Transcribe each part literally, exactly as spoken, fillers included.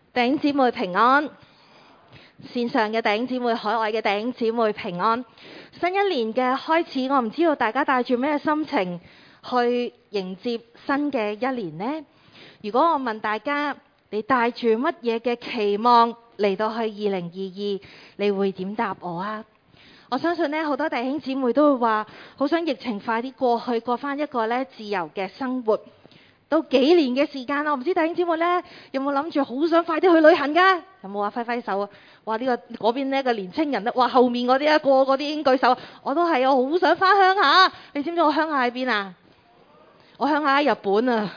弟兄姊妹平安，線上嘅弟兄姊妹、海外嘅弟兄姊妹平安。新一年嘅開始，我唔知道大家帶住咩心情去迎接新嘅一年呢？如果我問大家，你帶住乜嘢嘅期望嚟到去二零二二，你會點答我啊？我相信呢，好多弟兄姊妹都會話，好想疫情快啲過去，過翻一個咧自由嘅生活。都幾年嘅時間啦，我唔知弟兄姊妹呢有冇諗住好想快啲去旅行㗎？有冇話揮揮手啊？哇！呢、這個嗰邊呢個年青人咧，哇後面嗰啲啊，個個啲已經舉手。我都係，我好想翻鄉下。你知唔知我鄉下喺邊啊？我鄉下喺日本啊，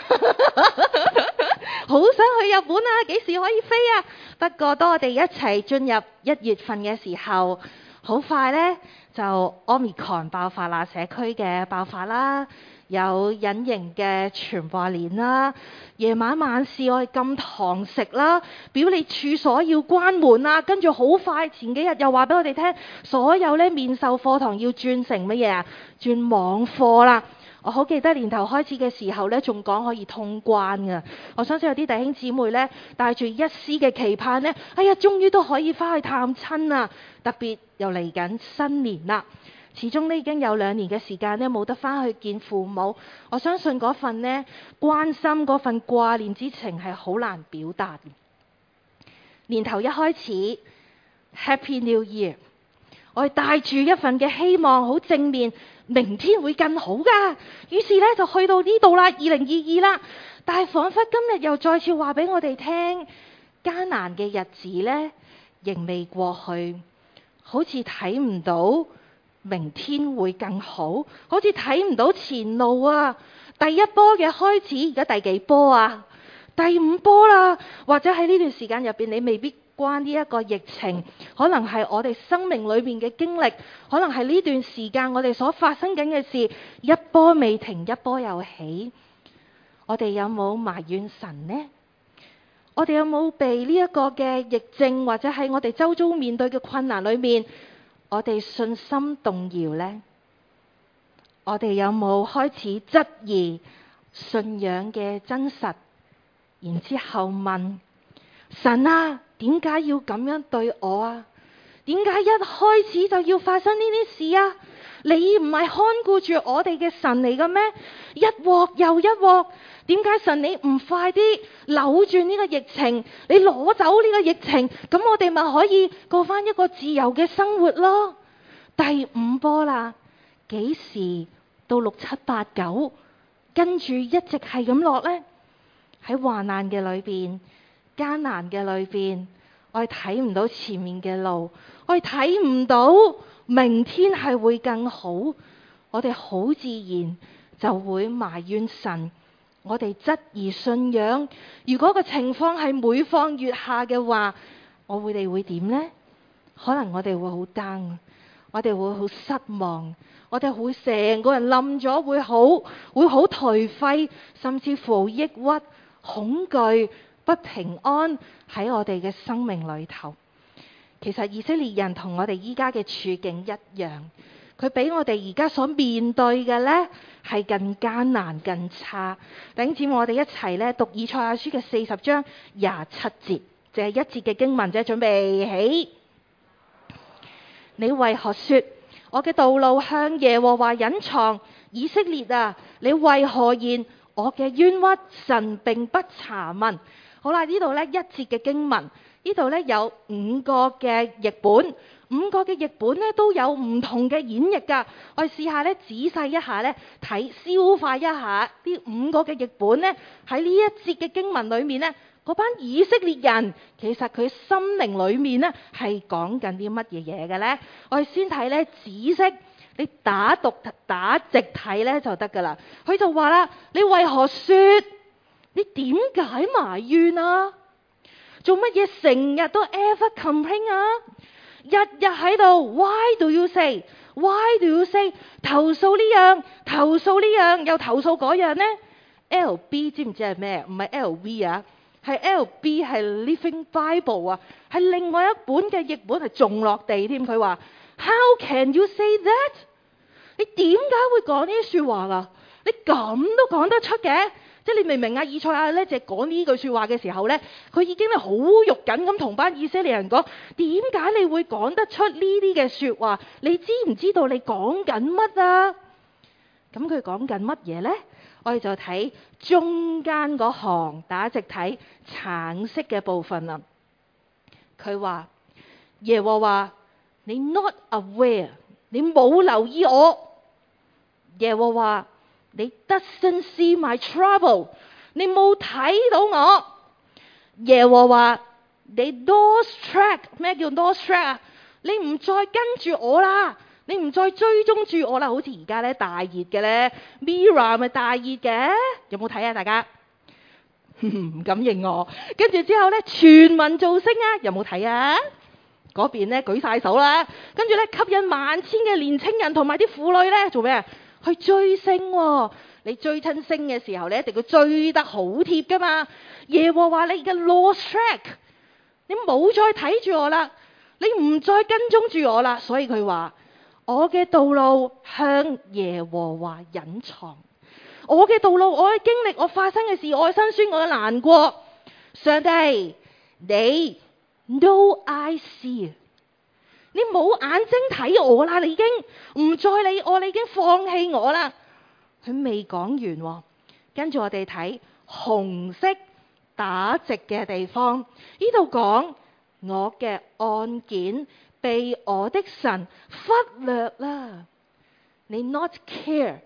好想去日本啊！幾時可以飛啊？不過當我哋一齊進入一月份嘅時候，好快呢就 Omicron 爆發啦，社區嘅爆發啦。有隱形嘅傳播鏈啦，夜晚晚市我哋禁堂食啦，表列處所要關門啦，跟住好快前幾日又話俾我哋聽，所有咧面授課堂要轉成乜嘢啊？轉網課啦！我好記得年頭開始嘅時候咧，仲講可以通關㗎。我相信有啲弟兄姊妹咧，帶住一絲嘅期盼咧，哎呀，終於都可以翻去探親啦！特別又嚟緊新年啦。始終呢已經有兩年嘅時間呢，冇得翻去見父母。我相信嗰份呢關心、嗰份掛念之情係好難表達。年頭一開始 Happy New Year， 我哋帶住一份嘅希望，好正面，明天會更好㗎。於是呢，就去到呢度啦，二零二二啦。但係彷彿今日又再次話俾我哋聽，艱難嘅日子呢仍未過去，好似睇唔到明天會更好，好似睇唔到前路啊！第一波嘅開始，而家第幾波啊？第五波啦！或者喺呢段時間入邊，你未必關呢一個疫情，可能係我哋生命裏面嘅經歷，可能係呢段時間我哋所發生緊嘅事，一波未停，一波又起。我哋有冇埋怨神呢？我哋有冇被呢一個嘅疫症，或者喺我哋周遭面對嘅困難裏面，我哋信心動搖呢？我哋有冇開始質疑信仰嘅真實？然之後問神啊，點解要咁樣對我啊？點解一開始就要發生呢啲事啊？你唔係看顧住我哋嘅神嚟嘅咩？一鑊又一鑊，點解神你唔快啲扭轉呢個疫情？你攞走呢個疫情，咁我哋咪可以過翻一個自由嘅生活咯？第五波啦，幾時到六七八九，跟住一直係咁落呢？喺患難嘅裏邊，艱難嘅裏邊，我哋睇唔到前面嘅路，我哋睇唔到明天係會更好，我哋好自然就會埋怨神，我哋質疑信仰。如果個情況係每況愈下嘅話，我哋會點呢？可能我哋會好 down， 我哋會好失望，我哋會成個人冧咗，會好會好頹廢，甚至乎抑鬱、恐懼、不平安喺我哋嘅生命裏頭。其實以色列人同我哋依家嘅處境一樣，佢比我哋而家所面對嘅呢係更艱難、更差。弟兄姊妹，我哋一齊咧讀以賽亞書嘅四十章廿七節，就係一節嘅經文啫。準備起。你為何說我嘅道路向耶和華隱藏？以色列啊，你為何言我嘅冤屈神並不查問？好啦，呢度呢一節嘅經文，呢度呢有五個嘅譯本，五個嘅譯本呢都有唔同嘅演繹噶。我哋試下呢仔細一下呢睇，消化一下呢五個嘅譯本呢喺呢一節嘅經文裏面呢，嗰班以色列人其實佢心靈裏面呢係講緊啲乜嘢嘢嘅呢？我哋先睇呢紫色，你打讀打直睇呢就得噶啦。佢就話啦，你為何說？你點解埋怨啊？做乜嘢成日都 ever complain 啊？日日喺度 Why do you say Why do you say 投訴呢樣投訴呢樣又投訴嗰樣呢？ L B 知唔知係咩？唔係 L V 啊，係 L B 係 Living Bible 啊，係另外一本嘅譯本係仲落地添。佢話 How can you say that？ 你點解會講呢啲說話啊？你咁都講得出嘅？ 即係你明唔明啊？以賽亞咧就講呢句説話嘅時候咧，佢已經咧好肉緊咁同班以色列人講，點解你會講得出呢啲嘅説話？你知唔知道你講緊乜啊？咁佢講緊乜嘢呢？我哋就睇中間嗰行打直睇橙色嘅部分啦。佢話耶和華，你 not aware， 你冇留意我。耶和華，你 doesn't see my trouble， 你冇睇到我。耶和華，你 lost track， 咩叫 lost track 啊？你唔再跟住我啦，你唔再追蹤住我啦。好似而家咧大熱嘅咧 Mirror 咪大熱嘅，有冇睇啊？大家唔敢認我。跟住之後咧全民造星啊，有冇睇啊？嗰邊咧舉晒手啦，跟住咧吸引萬千嘅年青人同埋啲婦女咧做咩啊？去追星喎。你追親星嘅時候，你一定要追得好貼噶嘛。耶和華，你而家 lost track， 你冇再睇住我啦，你唔再跟蹤住我啦。所以佢話我嘅道路向耶和華隱藏，我嘅道路，我嘅經歷，我發生嘅事，我嘅辛酸，我嘅難過，上帝你 no eye see， 你冇眼睛睇我啦，你已經唔再理我，你已經放棄我啦。佢未講完喎，跟住我哋睇紅色打直嘅地方，呢度講我嘅案件被我的神忽略啦。你 not care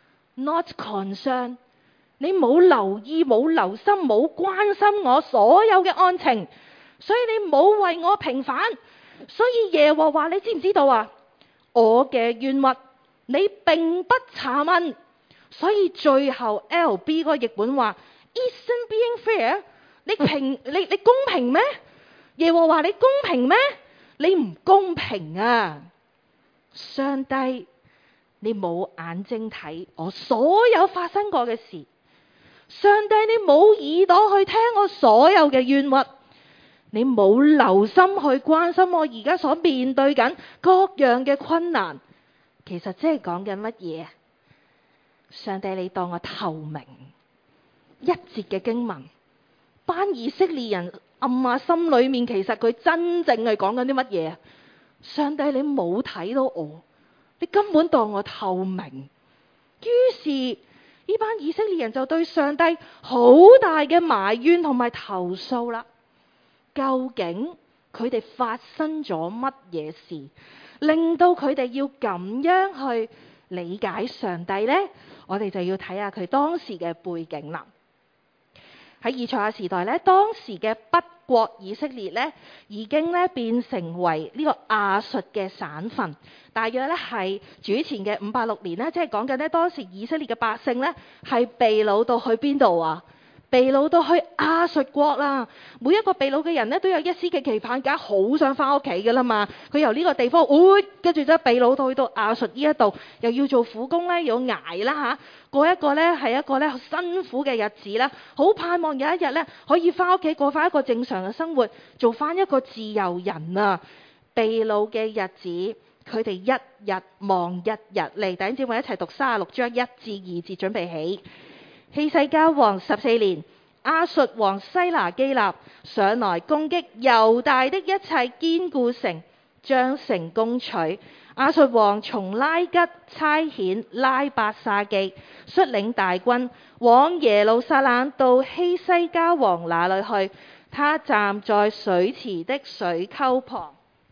not concern， 你冇留意冇留心冇關心我所有嘅案情，所以你冇為我平反。所以耶和華，你知唔知道啊？我嘅冤屈你並不查問。所以最後 L B 嗰個譯本話 Isn't being fair， 你平你你公平咩？耶和華，你公平咩？你唔公平啊！上帝，你冇眼睛睇我所有發生過嘅事，上帝，你冇耳朵去聽我所有嘅冤屈，你冇留心去關心我而家所面對緊各樣嘅困難。其實即係講緊乜嘢？上帝，你當我透明。一節嘅經文，班以色列人暗下心裏面，其實佢真正係講緊啲乜嘢？上帝，你冇睇到我，你根本當我透明。於是呢班以色列人就對上帝好大嘅埋怨同埋投訴啦。究竟佢哋發生咗乜嘢事，令到佢哋要咁樣去理解上帝呢？我哋就要睇下佢當時嘅背景啦。喺以賽亞時代咧，當時嘅北國以色列咧已經咧變成為呢個亞述嘅省份，大約咧係主前嘅五百六年咧，即係講緊咧當時以色列嘅百姓咧係被擄到去邊度啊？被擄到去亞述國啦。每一個被擄嘅人咧都有一絲嘅期盼，梗係好想翻屋企噶啦嘛。佢由呢個地方，會跟住就被擄到去到亞述呢一度，又要做苦工咧，要捱啦嚇。過一個咧係一個咧辛苦嘅日子啦，好盼望有一日咧可以翻屋企過翻一個正常嘅生活，做翻一個自由人啊！被擄嘅日子，佢哋一日望一日嚟。弟兄姊妹一齊讀三十六章一至二節，準備起。希西家王十四年，亞述王西拿基立上來攻擊猶大的一切堅固城，將城攻取。亞述王從拉吉差遣拉伯沙基率領大軍往耶路撒冷到希西家王那裏去，他站在水池的水溝旁。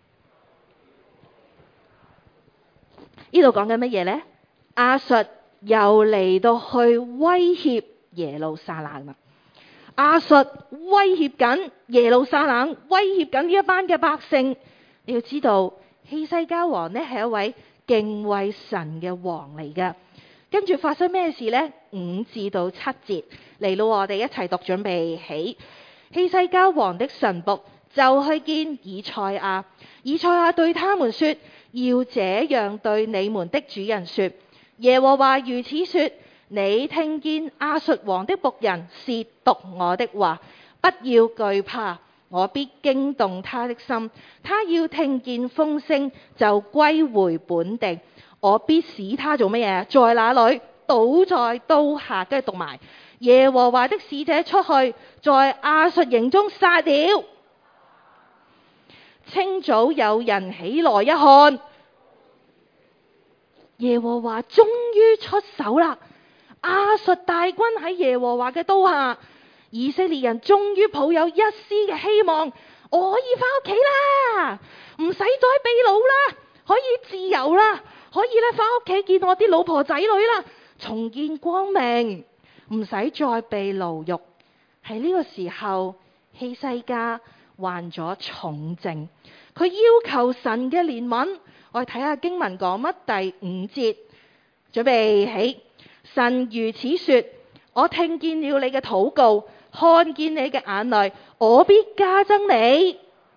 呢度講緊乜嘢呢？亞述又嚟到去威脅耶路撒冷啦！亞述威脅緊耶路撒冷，威脅緊呢一班嘅百姓。你要知道，希西家王呢係一位敬畏神嘅王嚟㗎。跟住發生咩事呢？五至到七節嚟到，我哋一齊讀，準備起。希西家王的臣僕就去見以賽亞，以賽亞對他們說：要這樣對你們的主人說，耶和華如此說，你聽見亞述王的僕人褻瀆我的話，不要懼怕，我必驚動他的心，他要聽見風聲就歸回本地，我必使他做乜嘢？在那裏倒在刀下，跟住讀埋， 耶和華的使者出去，在亞述營中殺了。清早有人起來一看，耶和華終於出手啦！亞述大軍喺耶和華嘅刀下，以色列人終於抱有一絲嘅希望，我可以翻屋企啦，唔使再被擄啦，可以自由啦，可以咧翻屋企見我啲老婆仔女啦，重見光明，唔使再被牢獄。喺呢個時候，希西家患咗重症，佢要求神嘅憐憫。我哋睇下經文講乜，第五節，準備起。神如此說：我聽見了你嘅禱告，看見你嘅眼淚，我必加增你。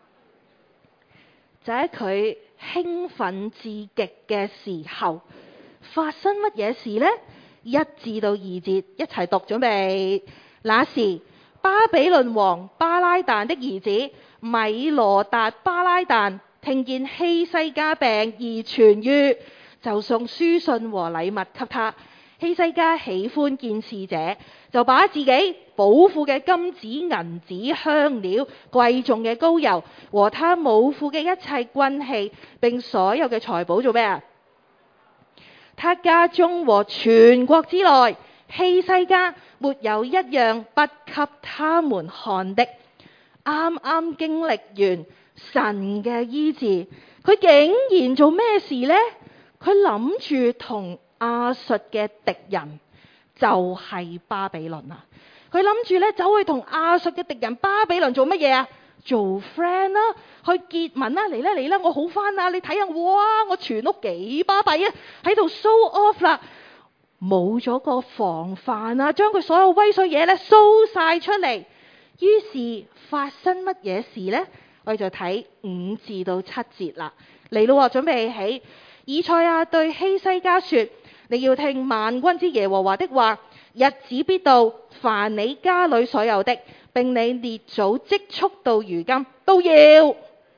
就喺佢興奮至極嘅時候，發生乜嘢事呢？一至到二節一齊讀，準備。那時巴比倫王巴拉旦的兒子米羅達巴拉旦聽見希西家病而痊癒，就送書信和禮物給他。希西家喜歡見使者，就把自己寶庫嘅金子、銀子、香料、貴重嘅膏油和他母庫嘅一切軍器，並所有嘅財寶做咩啊？他家中和全國之內，希西家沒有一樣不給他們看的。啱啱經歷完神嘅醫治，佢竟然做咩事呢？佢諗住同亞述嘅敵人就係巴比倫啊！佢諗住咧走去同亞述嘅敵人巴比倫做乜嘢啊？做 friend 啦，去結盟啦，嚟啦嚟啦，我好翻啦！你睇下，哇，我全屋幾巴閉啊！喺度 show off 啦，冇咗個防範啊，將佢所有威水嘢咧 show 晒出嚟。於是發生乜嘢事呢？我哋就睇五至到七節啦。嚟咯，準備起。以賽亞對希西家說：你要聽萬軍之耶和華的話，日子必到，凡你家裏所有的，並你列祖積蓄到如今，都要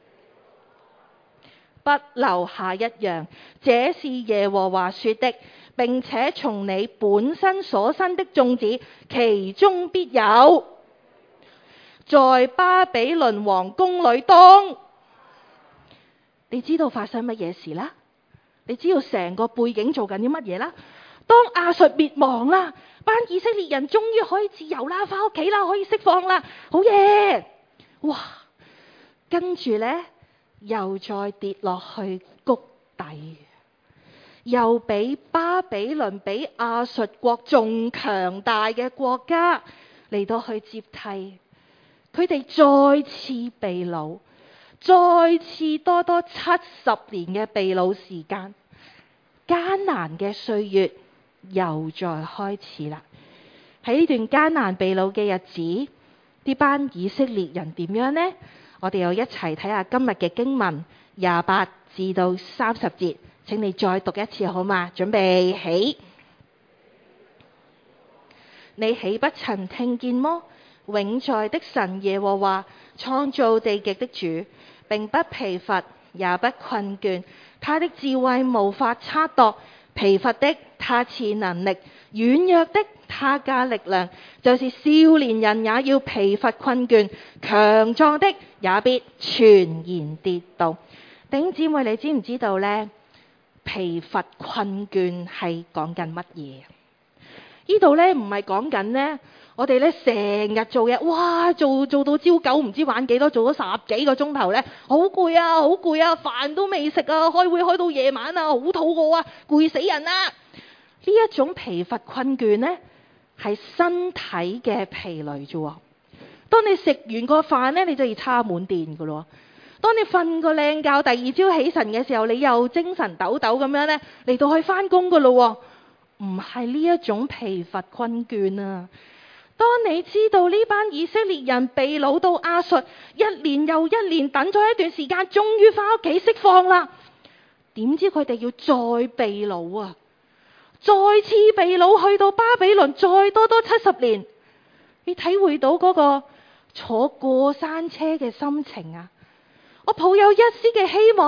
不留下一樣。這是耶和華說的，並且從你本身所生的眾子，其中必有在巴比倫王宮裏當。你知道發生乜嘢事啦？你知道成個背景做緊啲乜嘢啦？當亞述滅亡啦，班以色列人終於可以自由啦，翻屋企啦，可以釋放啦，好嘢！哇，跟住呢，又再跌落去谷底，又比巴比倫比亞述國仲強大嘅國家嚟到去接替，佢哋再次被擄。再次多多七十年嘅被擄時間，艱難嘅歲月又再開始啦。喺呢段艱難被擄嘅日子，呢班以色列人點樣呢？我哋又一齊睇下今日嘅經文廿八至到三十節，請你再讀一次好嗎？準備起。你豈不曾聽見麼？永在的神耶和華，創造地極的主，並不疲乏也不困倦，他的智慧無法測度。疲乏的他賜能力，軟弱的他加力量。就是少年人也要疲乏困倦，強壯的也必全然跌倒。弟兄姊妹，你知唔知道呢？疲乏困倦係講緊乜嘢？呢度呢唔係講緊呢。我哋咧成日做嘢，哇，做做到朝九唔知玩幾多，做咗十幾個鐘頭咧，好攰啊，好攰啊，飯都未食啊，開會開到夜晚啊，好肚餓啊，攰死人啦！呢一種疲乏困倦咧，係身體嘅疲累啫。當你食完個飯咧，你就要叉滿電噶咯。當你瞓個靚覺，第二朝起神嘅時候，你又精神抖抖咁樣咧嚟到去翻工噶咯。唔係呢一種疲乏困倦啊！當你知道呢班以色列人被擄到亞述，一年又一年等咗一段時間，終於翻屋企釋放啦。點知佢哋要再被擄啊？再次被擄去到巴比倫，再多多七十年。你體會到嗰個坐過山車嘅心情啊！我抱有一絲嘅希望，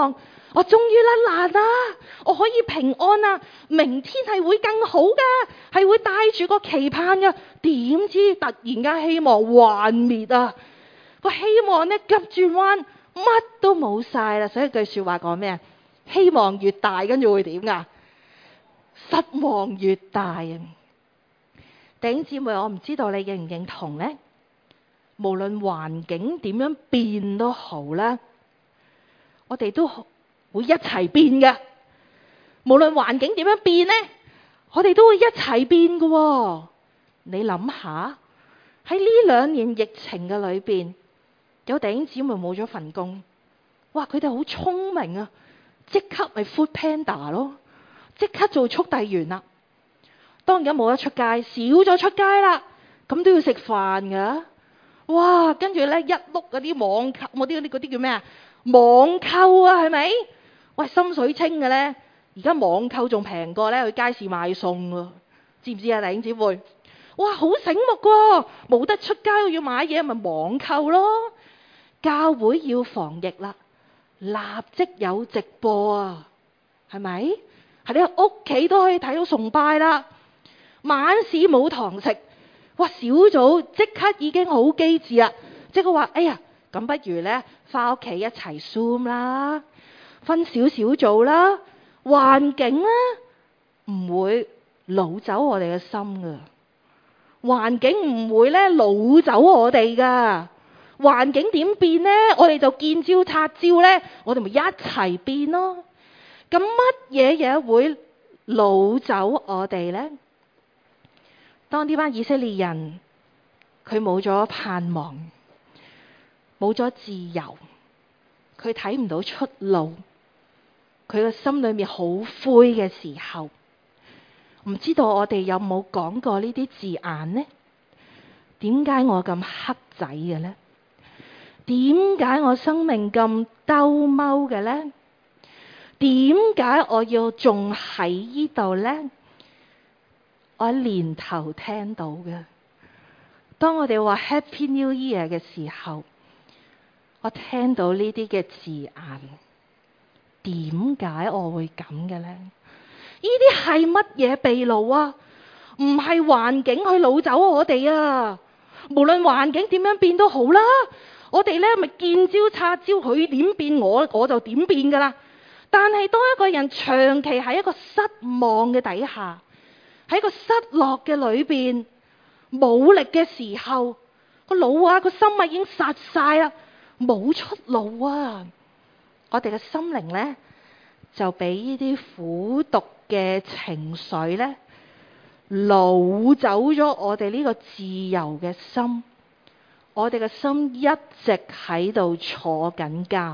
我終於甩難啦，我可以平安啦，明天係會更好噶，係會帶住個期盼噶。點知突然間希望幻滅啊！個希望咧急轉彎，乜都冇晒啦。所以句說話講咩啊？希望越大，跟住會點噶？失望越大啊！弟兄姊妹，我唔知道你認唔認同呢？無論環境點樣變都好啦，我哋都會一齊變嘅。無論環境點樣變呢，我哋都會一齊變嘅。你諗下，喺呢兩年疫情嘅裏邊，有弟兄姊妹冇咗份工，哇！佢哋好聰明啊，即刻咪 Food Panda 咯，即刻做速遞員啦。當而家冇得出街，少咗出街啦，咁都要食飯噶。哇！跟住咧一碌嗰啲網購，嗰啲嗰啲叫咩啊？網購啊，係咪？喂，深水清嘅咧，而家網購仲平過咧去街市買餸喎，知唔知啊，弟兄姊妹？哇，好醒目喎！冇得出街要買嘢，咪網購咯。教會要防疫啦，立即有直播啊，係咪？喺你屋企都可以睇到崇拜啦。晚市冇堂食，哇！小組即刻已經好機智啦，即刻話：哎呀，咁不如呢，返屋企一齊 Zoom 啦，分少少組啦。環境呢唔會擄走我哋嘅心噶，環境唔會咧擄走我哋噶。環境點變呢？我哋就見招拆招呢，我哋咪一齊變咯。咁乜嘢嘢會擄走我哋呢？當呢班以色列人佢冇咗盼望，冇咗自由，佢睇唔到出路，佢個心裏面好灰嘅時候，唔知道我哋有冇講過呢啲字眼呢？點解我咁黑仔嘅呢？點解我生命咁兜踎嘅呢？點解我要仲喺呢度呢？我喺年頭聽到嘅，當我哋話 Happy New Year 嘅時候，我聽到呢啲嘅字眼，點解我會咁嘅呢？呢啲係乜嘢秘魯啊？唔係環境去擄走我哋啊！無論環境點樣變都好啦，我哋咧咪見招拆招，佢點變我我就點變噶啦。但係當一個人長期喺一個失望嘅底下，喺一個失落嘅裏邊，冇力嘅時候，個腦啊個心啊已經殺晒啦，冇出路啊！我哋嘅心靈咧就俾呢啲苦毒嘅情緒咧擄走咗我哋呢個自由嘅心，我哋嘅心一直喺度坐緊監，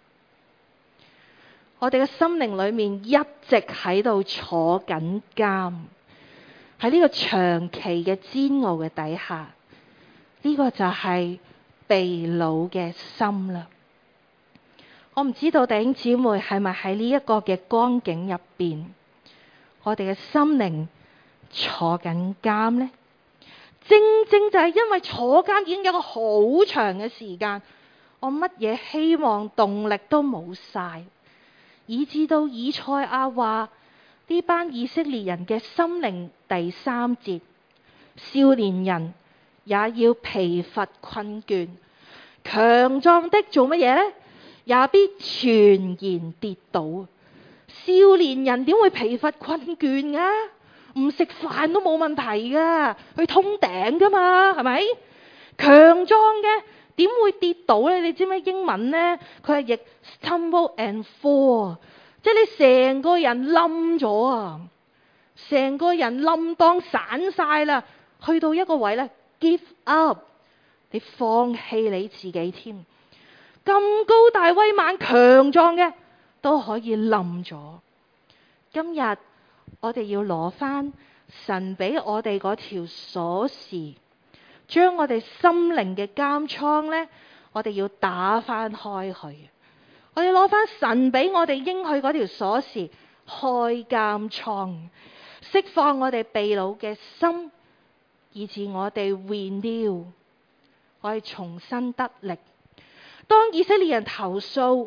我哋嘅心靈裏面一直喺度坐緊監，喺呢個長期嘅煎熬嘅底下，呢個就係被擄嘅心啦。我唔知道弟兄姊妹係咪喺呢一個嘅光景入邊，我哋嘅心靈坐緊監呢？正正就係因為坐監已經有一個好長嘅時間，我乜嘢希望動力都冇晒，以至到以賽亞話呢班以色列人嘅心靈，第三節，少年人也要疲乏困倦，強壯的做乜嘢呢？也必全然跌倒。少年人點會疲乏困倦啊？唔食飯都冇問題噶，去通頂噶嘛，係咪？強壯嘅點會跌倒呢？你知唔知英文呢？佢係譯 stumble and fall， 即係你成個人冧咗啊，成個人冧當散晒啦，去到一個位呢 give up， 你放棄你自己添。咁高大威猛強壯嘅都可以冧咗。今日我哋要攞翻神俾我哋嗰條鎖匙，將我哋心靈嘅監倉呢，我哋要打翻開去。我哋攞翻神俾我哋應許嗰條鎖匙，開監倉，釋放我哋被擄嘅心，以致我哋 renew， 我哋重新得力。當以色列人投訴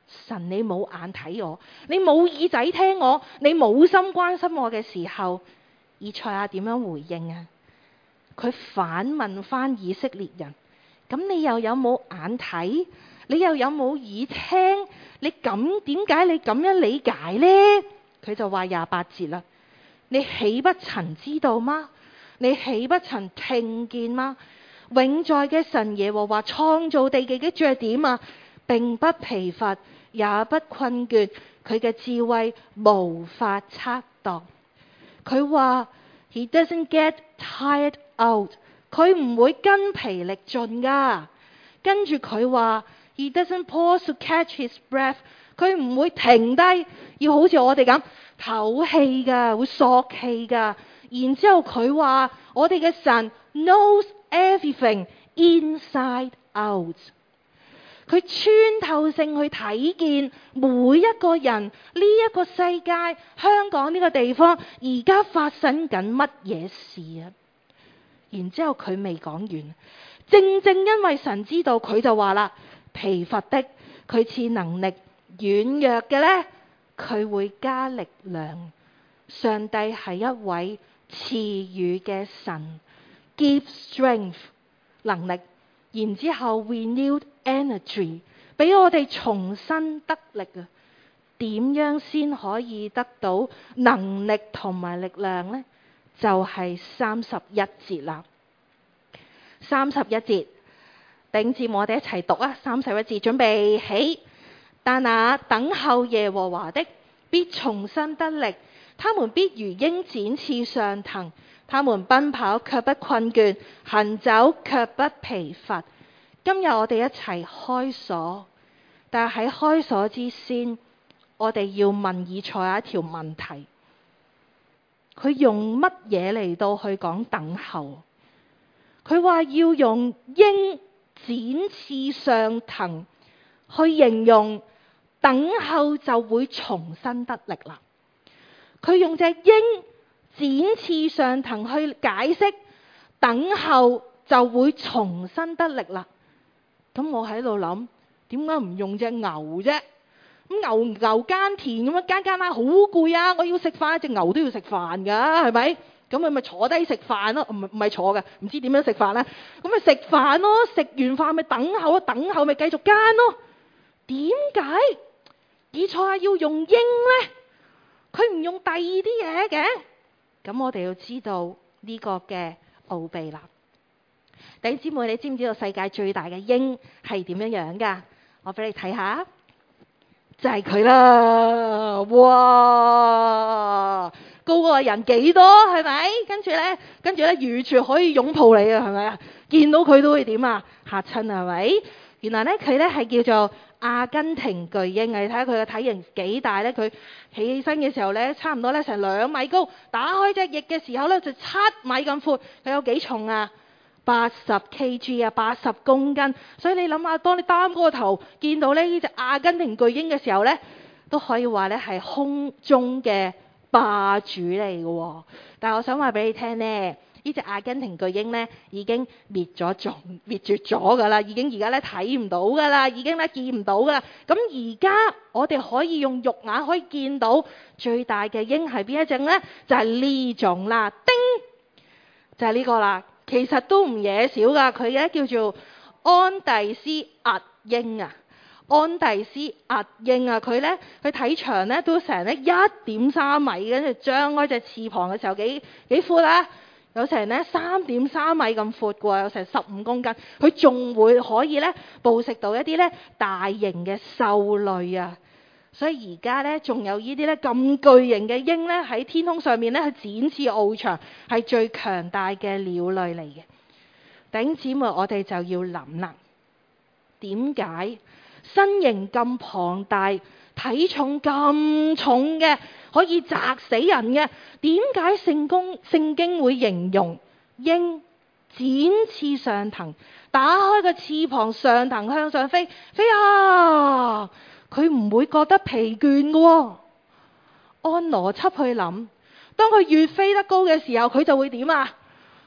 神你冇眼睇我，你冇耳仔聽我，你冇心關心我嘅時候，以賽亞點樣回應啊？佢反問翻以色列人，咁你又有冇眼睇？你又有冇耳聽？你咁點解你咁樣理解呢？佢就話廿八節啦，你豈不曾知道嗎？你豈不曾聽見嗎？永在嘅神耶和華創造地極嘅著點啊，並不疲乏，也不困倦，佢嘅智慧無法測度。佢話 He doesn't get tired out， 佢唔會筋疲力盡噶。跟住佢話 He doesn't pause to catch his breath， 佢唔會停低，要好似我哋咁唞氣噶，會索氣噶。然之後佢話我哋嘅神 knows everything inside out， 佢穿透性去睇見每一個人，呢一個世界，香港呢個地方而家發生緊乜嘢事啊？然之後佢未講完，正正因為神知道，佢就話啦，疲乏的佢賜能力，軟弱嘅呢，佢會加力量。上帝係一位賜予嘅神， give strength 能力，然之後 renewed energy 俾我哋重新得力啊！點樣先可以得到能力同埋力量呢？就係三十一節啦。三十一節，頂住我哋一齊讀啊！三十一節，準備起。但那等候耶和華的必重新得力，他們必如鷹展翅上騰，他們奔跑卻不困倦，行走卻不疲乏。今日我哋一齊開鎖，但係喺開鎖之先，我哋要問以賽亞一條問題。佢用乜嘢嚟到去講等候？佢話要用鷹展翅上騰去形容等候就會重新得力啦。佢用隻鷹展翅上騰去解釋等候就會重新得力啦。咁我喺度諗，點解唔用隻牛啫？咁牛牛耕田咁樣耕耕下好攰啊！我要食飯，隻牛都要食飯噶，係咪？咁佢咪坐低食飯咯？唔係唔係坐嘅，唔知點樣食飯咧？咁咪食飯咯，食完飯咪等候咯，等候咪繼續耕咯。點解以賽亞要用鷹咧？佢唔用第二啲嘢嘅？咁我哋要知道呢個嘅奧秘啦。弟兄姊妹，你知唔知道世界最大嘅鷹係點樣樣噶？我俾你睇下，就係佢啦！哇，高過人幾多？係咪？跟住咧，跟住咧，完全可以擁抱你啊！係咪啊？見到佢都會點啊？嚇親啊？係咪？原來咧，佢咧係叫做阿根廷巨鷹啊！你睇下佢嘅體型幾大咧？佢起起身嘅時候咧，差唔多咧成兩米高，打開隻翼嘅時候咧就七米咁闊。佢有幾重啊？八十 kg 啊，八十公斤。所以你諗下，當你擔嗰個頭見到咧呢隻阿根廷巨鷹嘅時候咧，都可以話咧係空中嘅霸主嚟嘅。但係我想話俾你聽咧，呢隻阿根廷巨鷹咧已經滅咗種，滅絕咗噶啦，已經而家咧睇唔到噶啦，已經咧見唔到噶啦。咁而家我哋可以用肉眼可以見到最大嘅鷹係邊一隻咧？就係呢種啦，叮，就係呢個啦。其實都唔嘢少噶，佢嘅叫做安第斯壓鷹啊，安第斯壓鷹啊，佢咧佢體長咧都成咧一點三米，跟住張開隻翅膀嘅時候幾幾闊啊，有成咧三點三米咁闊嘅，有成十五公斤，佢仲會可以咧捕食到一啲咧大型嘅獸類啊。所以而家咧，仲有呢啲咧咁巨型嘅鷹咧喺天空上面咧去展翅翱翔，係最強大嘅鳥類嚟嘅。弟兄姊妹，我哋就要諗啦，點解身形咁龐大、體重咁重嘅，可以砸死人嘅？點解聖經聖經會形容鷹展翅上騰，打開個翅膀上騰向上飛，飛啊！佢唔會覺得疲倦嘅。哦，按邏輯去諗，當佢越飛得高嘅時候，佢就會點啊？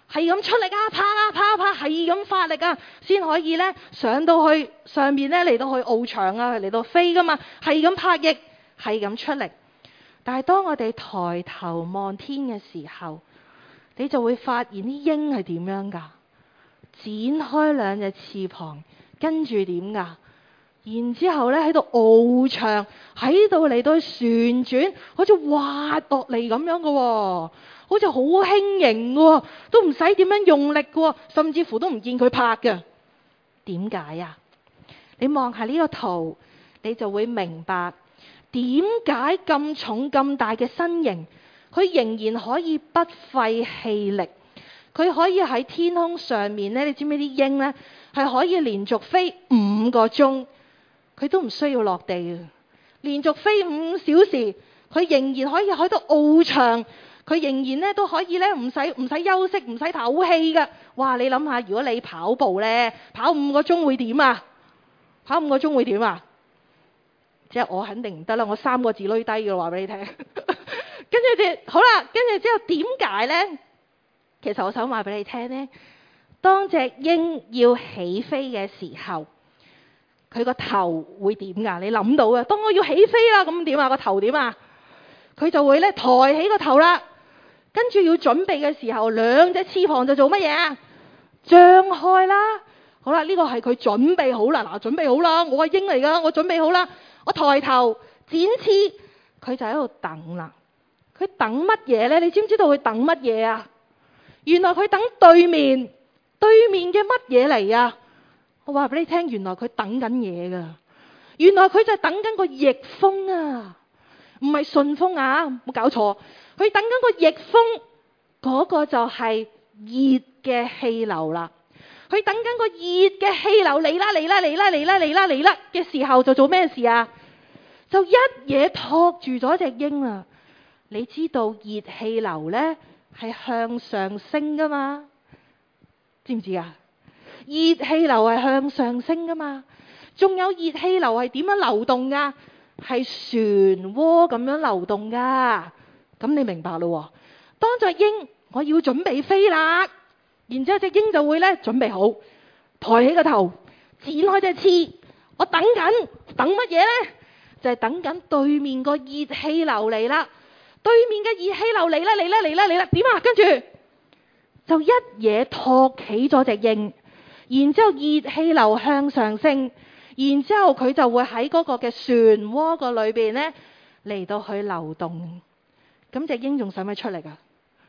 係咁出力啊，啪啊啪啊啪，係咁發力啊，先可以咧上到去上面咧嚟到去翱翔啊，嚟到飛噶嘛，係咁拍翼，係咁出力。但係當我哋抬頭望天嘅時候，你就會發現啲鷹係點樣噶？展開兩隻翅膀，跟住點噶？然之後咧喺度翱翔，喺度嚟到旋轉，好似滑落嚟咁樣嘅喎，好似好輕盈嘅，都唔使點樣用力嘅，甚至乎都唔見佢拍嘅。點解啊？你望下呢個圖，你就會明白點解咁重咁大嘅身形，佢仍然可以不費氣力，佢可以喺天空上面咧。你知唔知啲鷹咧係可以連續飛五個鐘？佢都唔需要落地嘅，連續飛五小時，佢仍然可以喺度翱翔，佢仍然咧都可以咧唔使唔使休息，唔使唞氣嘅。哇！你諗下，如果你跑步咧，跑五個鐘會點啊？跑五個鐘會點啊？即係我肯定唔得啦，我三個字攣低嘅話俾你聽。跟住就好啦，跟住之後點解咧？其實我想話俾你聽咧，當隻鷹要起飛嘅時候，佢個頭會點㗎？你諗到嘅。當我要起飛啦，咁點啊？個頭點啊？佢就會咧抬起個頭啦，跟住要準備嘅時候，兩隻翅膀就做乜嘢啊？張開啦。好啦，呢個係佢準備好啦。嗱，準備好啦，我係鷹嚟㗎，我準備好啦。我抬頭展翅，佢就喺度等啦。佢等乜嘢咧？你知唔知道佢等乜嘢啊？原來佢等對面，對面嘅乜嘢嚟啊？我話俾你聽，原來佢等緊嘢噶。原來佢就係等緊個逆風啊，唔係順風啊，冇搞錯。佢等緊個逆風，嗰個就係熱嘅氣流啦。佢等緊個熱嘅氣流嚟啦嚟啦嚟啦嚟啦嚟啦嚟啦嘅時候，就做咩事啊？就一嘢托住咗隻鷹啦。你知道熱氣流呢係向上升噶嘛？知唔知啊？熱氣流係向上升噶嘛？仲有熱氣流係點樣流動噶？係漩渦咁樣流動噶。咁你明白咯？當隻鷹我要準備飛啦，然之後隻鷹就會咧準備好，抬起個頭，展開隻翅。我等緊，等乜嘢呢？就係等緊對面個熱氣流嚟啦。對面嘅熱氣流嚟啦嚟啦嚟啦嚟啦，點啊？跟住就一嘢托起咗隻鷹，然之後熱氣流向上升，然之後佢就會喺嗰個嘅漩渦個裏邊咧嚟到去流動。咁隻鷹仲使唔使出力啊？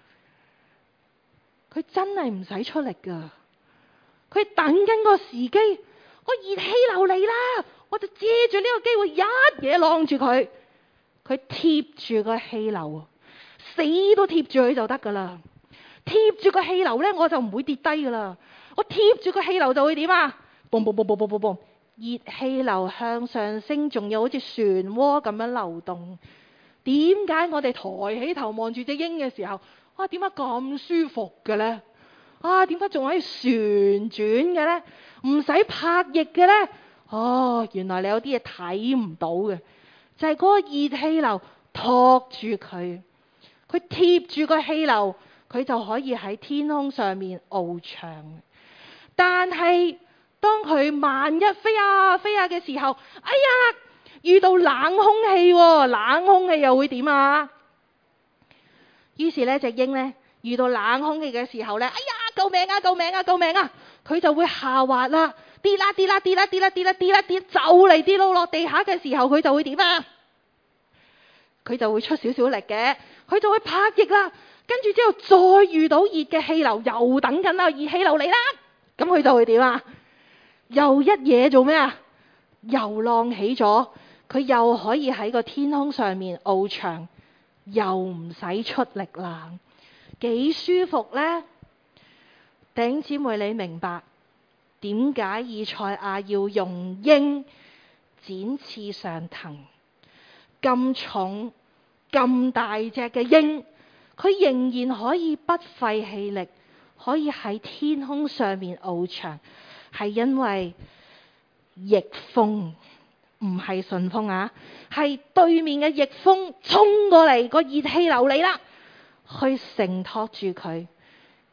佢真係唔使出力噶，佢等緊個時機，個熱氣流嚟啦，我就借住呢個機會一嘢晾住佢。佢貼住個氣流，死都貼住佢就得噶啦。貼住個氣流咧，我就唔會跌低噶啦。我貼住個氣流就會點啊？嘣嘣嘣嘣嘣嘣嘣，熱氣流向上升，仲有好似漩渦咁樣流動。點解我哋抬起頭望住隻鷹嘅時候，哇，點解咁舒服嘅咧？啊，點解仲可以旋轉嘅咧？唔使拍翼嘅咧？哦，原來你有啲嘢睇唔到嘅。就係嗰個熱氣流托住佢，佢貼住個氣流，佢就可以喺天空上面翱翔。但係當佢萬一飛啊飛啊嘅時候，哎呀，遇到冷空氣喎，冷空氣又會點啊？於是呢隻鷹呢，遇到冷空氣嘅時候呢，哎呀，救命啊救命啊救命啊！佢就會下滑啦。跌啦跌啦跌啦跌啦跌啦跌啦跌，就嚟跌到落地下嘅時候，佢就會點啊？佢就會出少少力嘅，佢就會拍翼啦。跟住之後再遇到熱嘅氣流，又等緊啦，熱氣流嚟啦，咁佢就會點啊？又一嘢做咩啊？又浪起咗，佢又可以喺個天空上面翱翔，又唔使出力啦，幾舒服呢？弟兄姊妹，你明白點解以賽亞要用鷹展翅上騰？咁重咁大隻嘅鷹，佢仍然可以不費氣力，可以喺天空上面翱翔，係因為逆風，唔係順風啊，係對面嘅逆風衝過嚟，個熱氣流嚟啦，去承托住佢。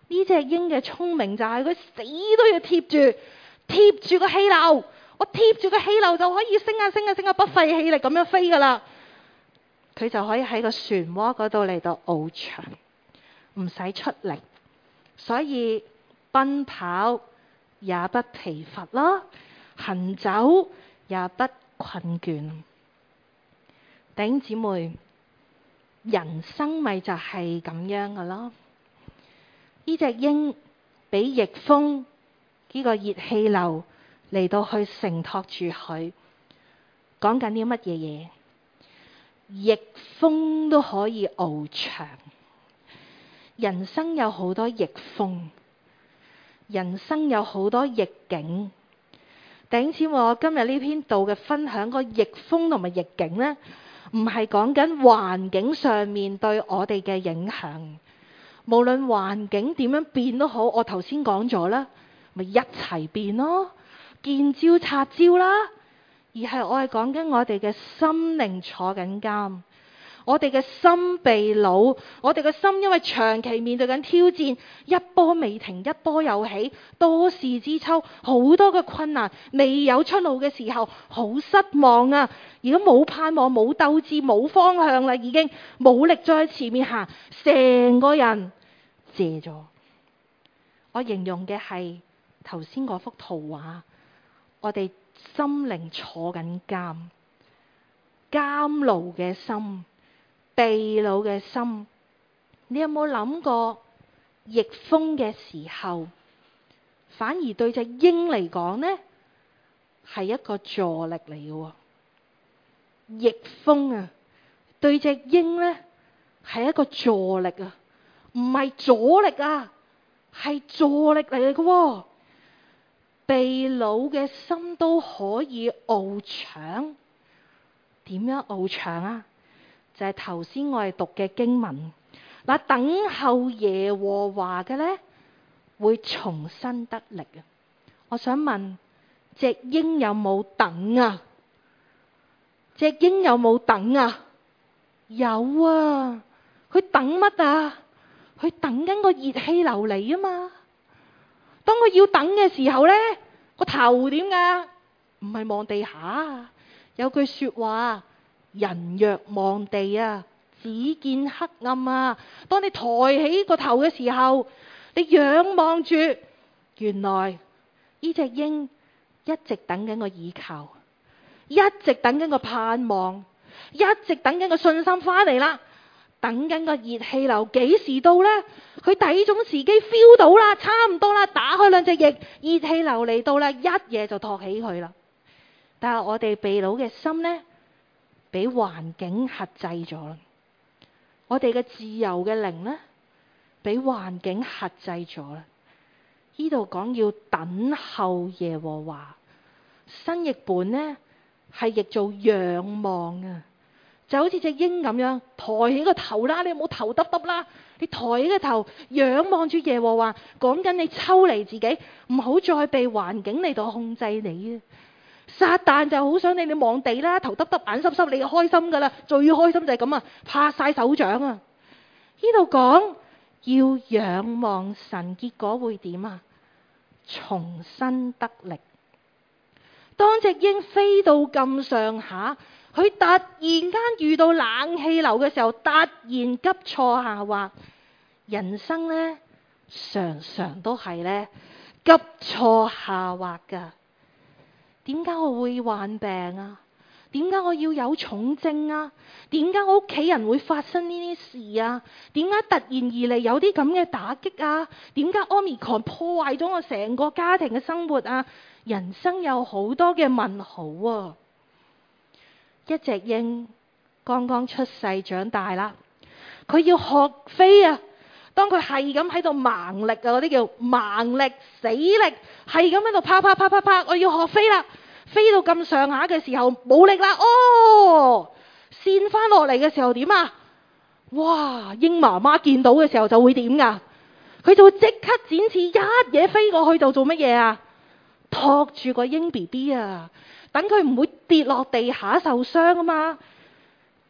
呢隻鷹嘅聰明就係佢死都要貼住貼住個氣流，我貼住個氣流就可以升啊升啊升啊，不費氣力咁樣飛噶啦。佢就可以喺個漩渦嗰度嚟到翱翔，唔使出力，所以奔跑也不疲乏啦，行走也不困倦。弟兄姊妹，人生咪就係咁樣噶咯。呢隻鷹俾逆風呢個熱氣流嚟到去承托住佢，講緊啲乜嘢嘢？逆風都可以翱翔。人生有好多逆風，人生有好多逆境。弟兄姊妹，我今日呢篇道嘅分享，個逆風同埋逆境呢，唔係講緊環境上面對我哋嘅影響。無論環境點樣變都好，我頭先講咗啦，咪一齊變咯，見招拆招啦。而係我係講緊我哋嘅心靈坐緊監，我哋嘅心被擄，我哋嘅心因為長期面對緊挑戰，一波未停，一波又起，多事之秋，好多嘅困難，未有出路嘅時候，好失望啊！而家冇盼望，冇鬥志，冇方向啦，已經冇力再喺前面行，成個人謝咗。我形容嘅係頭先嗰幅圖畫，我哋心靈坐緊監，監牢嘅心，被擄嘅心。你有冇諗過逆風嘅時候，反而對隻鷹嚟講呢，係一個助力嚟嘅。逆風啊，對隻鷹呢，係一個助力啊，唔係阻力啊，係助力嚟嘅。被擄嘅心都可以翱翔，點樣翱翔啊？就係頭先我哋讀嘅經文嗱，等候耶和華嘅呢，會重新得力啊！我想問，隻鷹有冇等啊？隻鷹有冇等啊？有啊！佢等乜啊？佢等緊個熱氣流嚟啊嘛！當佢要等嘅時候呢，個頭點㗎？唔係望地下啊！有句說話，人若望地啊，只見黑暗啊。當你抬起個頭嘅時候，你仰望住，原來呢隻鷹一直等緊個倚靠，一直等緊個盼望，一直等緊個信心翻嚟啦。等緊個熱氣流幾時到呢？佢第一種時機 feel 到啦，差唔多啦，打開兩隻翼，熱氣流嚟到啦，一嘢就托起佢啦。但係我哋被擄嘅心呢，俾環境轄制咗啦。我哋嘅自由嘅靈呢，俾環境轄制咗啦。呢度講要等候耶和華，新譯本呢係譯做仰望啊。就好似隻鷹咁樣，抬起個頭啦，你唔好頭耷耷啦，你抬起個頭，仰望住耶和華，講緊你抽離自己，唔好再被環境嚟到控制你啊！撒旦就好想你，你望地啦，頭耷耷，眼濕濕，你就開心噶啦，最開心就係咁啊，拍晒手掌啊！呢度講要仰望神，結果會點啊？重新得力。當隻鷹飛到咁上下，佢突然間遇到冷氣流嘅時候，突然急挫下滑。人生呢，常常都係呢，急挫下滑噶。點解我會患病啊？點解我要有重症啊？點解我屋企人會發生呢啲事啊？點解突然而嚟有啲咁嘅打擊啊？點解 Omicron 破壞咗我成個家庭嘅生活啊？人生有好多嘅問號啊！一隻鷹剛剛出世長大啦，佢要學飛啊！當佢係咁喺度盲力啊，嗰啲叫盲力死力，係咁喺度啪啪啪啪啪，我要學飛啦！飛到咁上下嘅時候冇力啦，哦，跣翻落嚟嘅時候點啊？哇！鷹媽媽見到嘅時候就會點噶？佢就會即刻展翅一嘢飛過去，就做乜嘢啊？托住個鷹 B B 啊，等佢唔會跌落地下受傷啊嘛。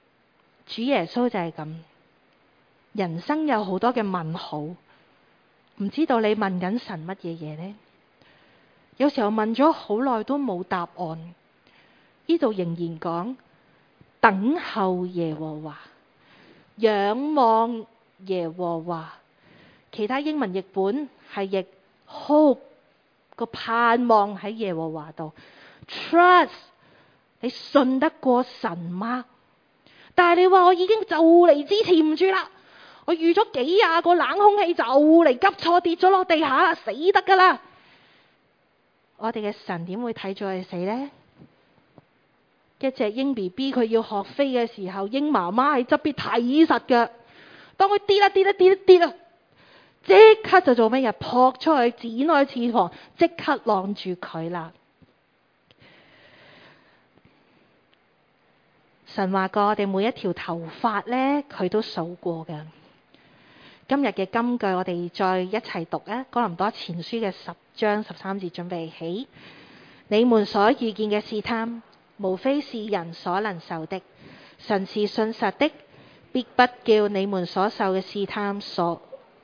主耶穌就係咁，人生有好多嘅問號， 唔知道你問緊神乜嘢嘢呢？有時候問咗好耐都冇答案。呢度仍然講等候耶和華，仰望耶和華。其他英文譯本係譯 hope， 個盼望喺耶和華度。Trust， 你信得過神嗎？但係你話我已經就嚟支持唔住啦，我預咗幾廿個冷空氣就嚟急錯跌咗落地下啦，死得噶啦！我哋嘅神點會睇住我哋死呢？一隻鷹 B B 佢要學飛嘅時候，鷹媽媽喺側邊睇實嘅。當佢跌啦跌啦跌啦跌啦，即刻就做乜嘢？撲出去，剪開翅膀，即刻晾住佢啦。神話過我哋每一條頭髮呢，佢都數過嘅。今日嘅金句我哋再一齊讀啊！哥林多前書嘅十章十三節，準備起。你們所遇見嘅試探，無非是人所能受的。神是信實的，必不叫你們所受嘅試探所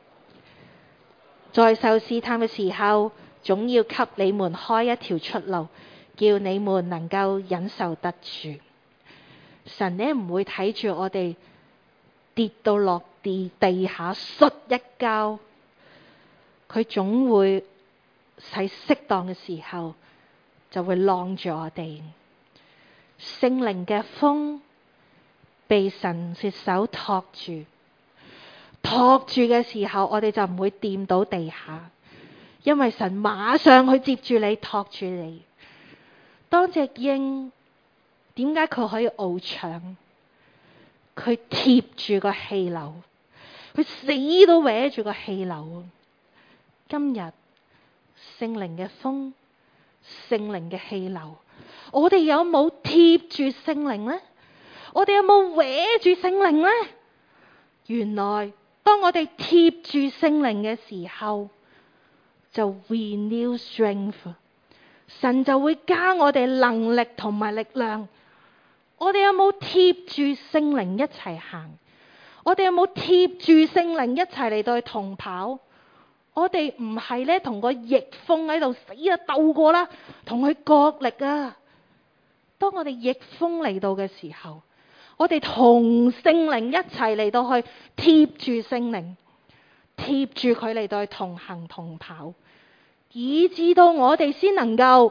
在受試探嘅時候，總要給你們開一條出路，叫你們能夠忍受得住。神呢唔會睇住我哋跌到落地地下，摔一跤，佢總會喺適當嘅時候就會晾住我哋。聖靈嘅風被神隻手托住，托住嘅時候，我哋就唔會掂到地下，因為神馬上去接住你，托住你。當隻鷹點解佢可以翱翔？佢貼住個氣流，佢死都搲住個氣流。今日聖靈嘅風，聖靈嘅氣流，我哋有冇貼住聖靈呢？我哋有冇搲住聖靈呢？原來當我哋貼住聖靈嘅時候，就 renew strength， 神就會加我哋能力同埋力量。我哋有冇貼住聖靈一齊行？我哋有冇貼住聖靈一齊嚟到去同跑？我哋唔係咧同個逆風喺度死啊鬥過啦，同佢角力啊！當我哋逆風嚟到嘅時候，我哋同聖靈一齊嚟到去貼住聖靈，貼住佢嚟到去同行同跑，以至到我哋先能夠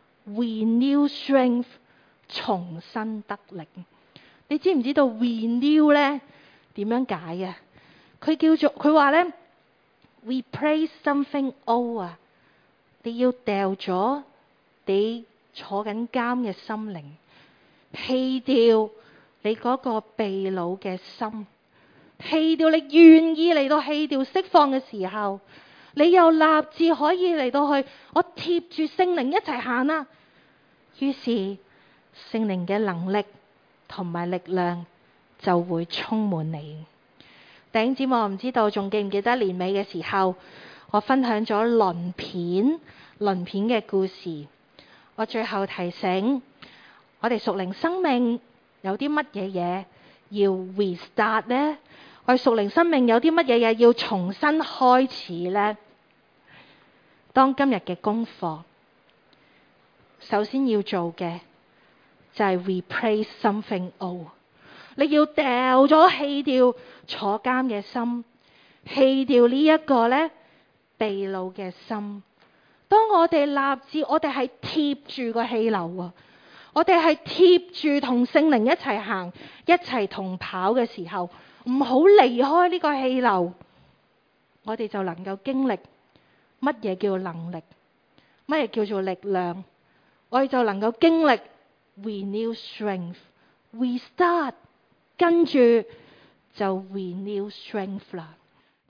renew strength，重新得力。你知唔知道 renew 咧點樣解啊？佢叫做佢話咧 replace something old 啊，你要掉咗你坐緊監嘅心靈，棄掉你嗰個被擄嘅心，棄掉你願意嚟到棄掉釋放嘅時候，你又立志可以嚟到去我貼住聖靈一齊行啊！於是聖靈嘅能力同埋力量就會充滿你。弟兄姊妹，我唔知道仲記唔記得年尾嘅時候，我分享咗鱗片鱗片嘅故事。我最後提醒我哋屬靈生命有啲乜嘢嘢要 restart 呢？我哋屬靈生命有啲乜嘢嘢要重新開始呢？當今日嘅功課，首先要做嘅就係 replace something old。你要掉咗棄掉坐監嘅心，棄掉呢一個咧被擄嘅心。當我哋立志，我哋係貼住個氣流啊！我哋係貼住同聖靈一齊行，一齊同跑嘅時候，唔好離開呢個氣流，我哋就能夠經歷乜嘢叫能力，乜嘢叫做力量，我哋就能夠經歷 renew strength，restart， 跟住就 renew strength 啦。